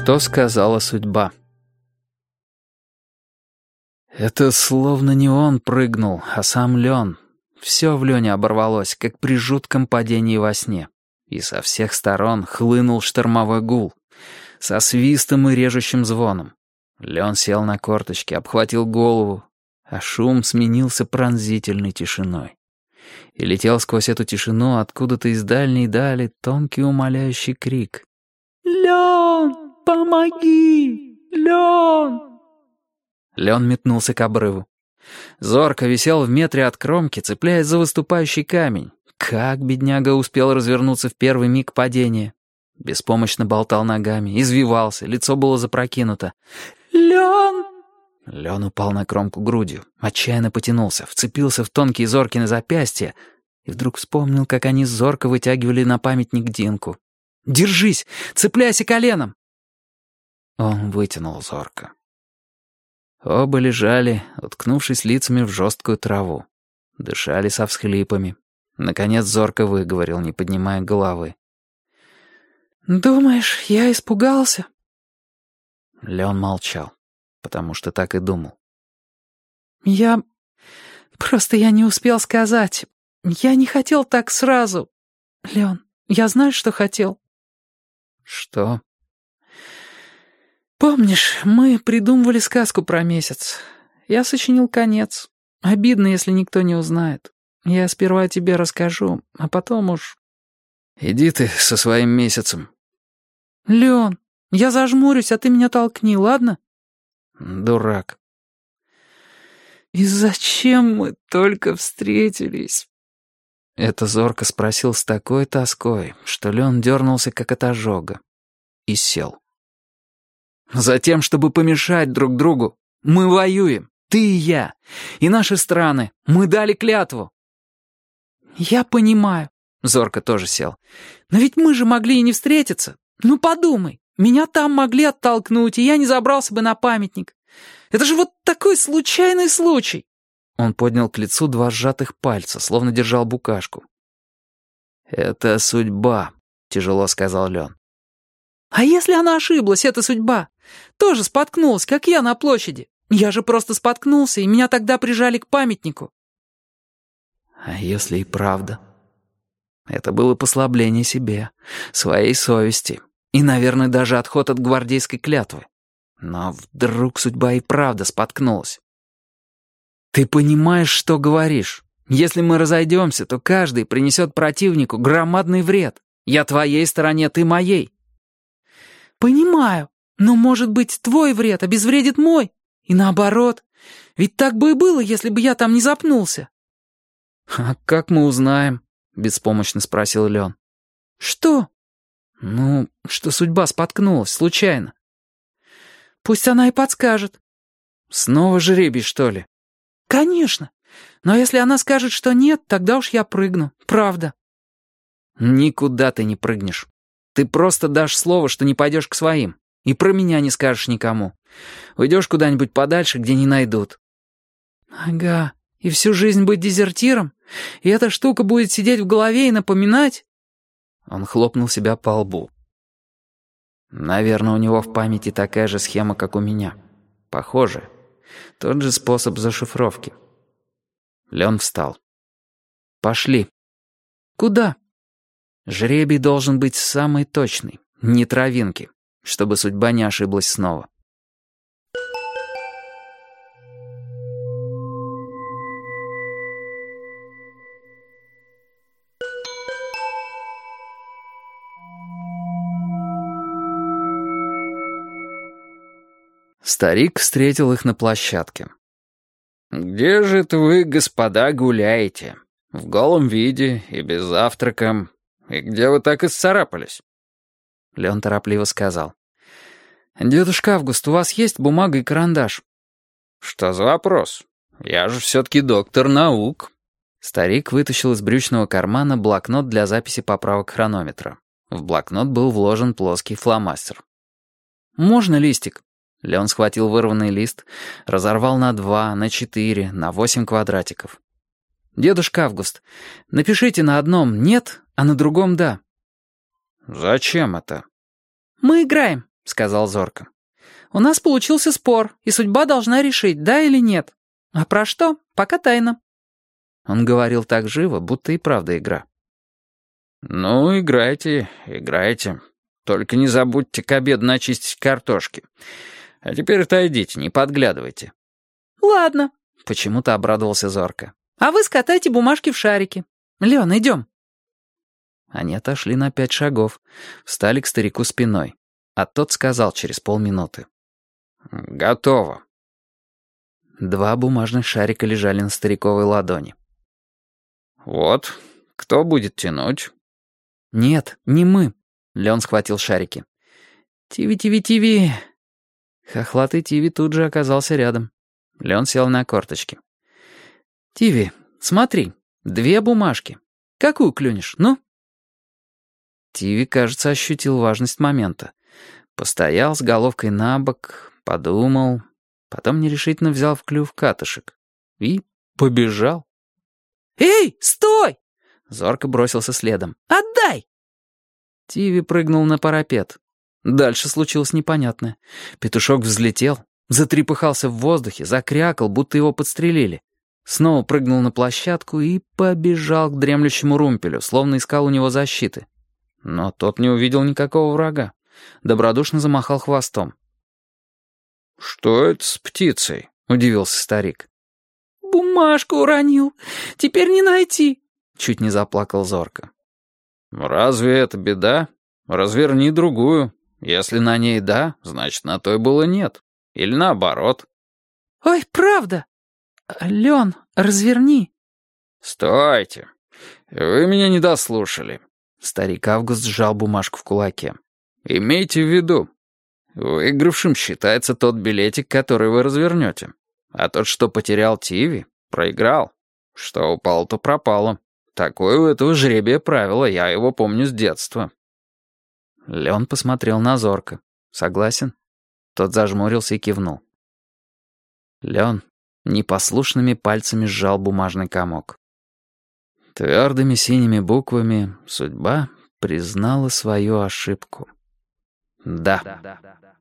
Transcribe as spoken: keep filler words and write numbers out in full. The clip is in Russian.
Что сказала судьба? Это словно не он прыгнул, а сам Лен. Все в Лене оборвалось, как при жутком падении во сне. И со всех сторон хлынул штормовой гул, со свистом и режущим звоном. Лен сел на корточки, обхватил голову, а шум сменился пронзительной тишиной. И летел сквозь эту тишину откуда-то из дальней дали тонкий умоляющий крик. «Лен, помоги! Лен!» Лен метнулся к обрыву. Зорко висел в метре от кромки, цепляясь за выступающий камень. Как бедняга успел развернуться в первый миг падения. Беспомощно болтал ногами, извивался, лицо было запрокинуто. «Лен!» Лен упал на кромку грудью, отчаянно потянулся, вцепился в тонкие Зоркины запястья и вдруг вспомнил, как они зорко вытягивали на памятник Динку. «Держись! Цепляйся коленом!» Он вытянул Зорко. Оба лежали, уткнувшись лицами в жесткую траву. Дышали со всхлипами. Наконец Зорко выговорил, не поднимая головы. «Думаешь, я испугался?» Лен молчал, потому что так и думал. «Я... просто я не успел сказать. Я не хотел так сразу. Лен, я знаю, что хотел». «Что?» «Помнишь, мы придумывали сказку про месяц. Я сочинил конец. Обидно, если никто не узнает. Я сперва тебе расскажу, а потом уж...» «Иди ты со своим месяцем». «Лен, я зажмурюсь, а ты меня толкни, ладно?» «Дурак». «И зачем мы только встретились?» Это Зорко спросил с такой тоской, что Лен дернулся как от ожога и сел. «Затем, чтобы помешать друг другу. Мы воюем, ты и я, и наши страны. Мы дали клятву». «Я понимаю», — Зорко тоже сел. «Но ведь мы же могли и не встретиться. Ну подумай, меня там могли оттолкнуть, и я не забрался бы на памятник. Это же вот такой случайный случай». Он поднял к лицу два сжатых пальца, словно держал букашку. «Это судьба», — тяжело сказал Лен. «А если она ошиблась, это судьба? Тоже споткнулась, как я на площади. Я же просто споткнулся, и меня тогда прижали к памятнику». «А если и правда?» Это было послабление себе, своей совести, и, наверное, даже отход от гвардейской клятвы. Но вдруг судьба и правда споткнулась. «Ты понимаешь, что говоришь? Если мы разойдемся, то каждый принесет противнику громадный вред. Я твоей стороне, ты моей». «Понимаю, но, может быть, твой вред обезвредит мой? И наоборот. Ведь так бы и было, если бы я там не запнулся». «А как мы узнаем?» — беспомощно спросил Лен. «Что?» «Ну, что судьба споткнулась, случайно». «Пусть она и подскажет». «Снова жребий, что ли?» «Конечно. Но если она скажет, что нет, тогда уж я прыгну. Правда». «Никуда ты не прыгнешь. Ты просто дашь слово, что не пойдешь к своим. И про меня не скажешь никому. Уйдешь куда-нибудь подальше, где не найдут». «Ага. И всю жизнь быть дезертиром? И эта штука будет сидеть в голове и напоминать?» Он хлопнул себя по лбу. «Наверное, у него в памяти такая же схема, как у меня. Похоже. Тот же способ зашифровки». Лен встал. «Пошли». «Куда?» «Жребий должен быть самый точный, не травинки, чтобы судьба не ошиблась снова». Старик встретил их на площадке. «Где же это вы, господа, гуляете? В голом виде и без завтрака. И где вы так исцарапались?» Лен торопливо сказал. «Дедушка Август, у вас есть бумага и карандаш?» «Что за вопрос? Я же все-таки доктор наук». Старик вытащил из брючного кармана блокнот для записи поправок хронометра. В блокнот был вложен плоский фломастер. «Можно листик?» Лен схватил вырванный лист, разорвал на два, на четыре, на восемь квадратиков. «Дедушка Август, напишите на одном «нет», а на другом «да». «Зачем это?» «Мы играем. — сказал Зорко. «У нас получился спор, и судьба должна решить, да или нет. А про что? Пока тайна». Он говорил так живо, будто и правда игра. «Ну, играйте, играйте. Только не забудьте к обеду начистить картошки. А теперь отойдите, не подглядывайте». «Ладно», — почему-то обрадовался Зорко. «А вы скатайте бумажки в шарики. Лен, идем». Они отошли на пять шагов, встали к старику спиной, а тот сказал через полминуты. «Готово». Два бумажных шарика лежали на стариковой ладони. «Вот, кто будет тянуть?» «Нет, не мы», — Лен схватил шарики. «Тиви, Тиви, Тиви». Хохлатый Тиви тут же оказался рядом. Лен сел на корточки. «Тиви, смотри, две бумажки. Какую клюнешь, ну?» Тиви, кажется, ощутил важность момента. Постоял с головкой на бок, подумал, потом нерешительно взял в клюв катышек и побежал. «Эй, стой!» Зорко бросился следом. «Отдай!» Тиви прыгнул на парапет. Дальше случилось непонятное. Петушок взлетел, затрепыхался в воздухе, закрякал, будто его подстрелили. Снова прыгнул на площадку и побежал к дремлющему румпелю, словно искал у него защиты. Но тот не увидел никакого врага. Добродушно замахал хвостом. «Что это с птицей?» — удивился старик. «Бумажку уронил. Теперь не найти», — чуть не заплакал Зорко. «Разве это беда? Разверни другую. Если на ней «да», значит, на той было «нет». Или наоборот». «Ой, правда! Лен, разверни». «Стойте! Вы меня не дослушали». Старик Август сжал бумажку в кулаке. «Имейте в виду, выигравшим считается тот билетик, который вы развернете. А тот, что потерял Тиви, проиграл. Что упало, то пропало. Такое у этого жребия правило, я его помню с детства». Лен посмотрел на Зорко. «Согласен?» Тот зажмурился и кивнул. Лен непослушными пальцами сжал бумажный комок. Твердыми синими буквами судьба признала свою ошибку. «Да».